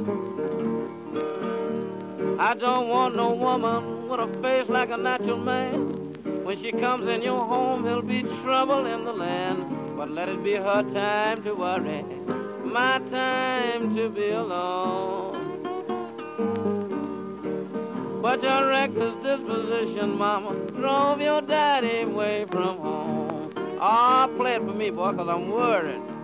I don't want no woman with a face like a natural man. When she comes in your home, there'll be trouble in the land. But let it be her time to worry, my time to be alone. But your reckless disposition, mama, drove your daddy away from home. Oh, play it for me, boy, 'cause I'm worried.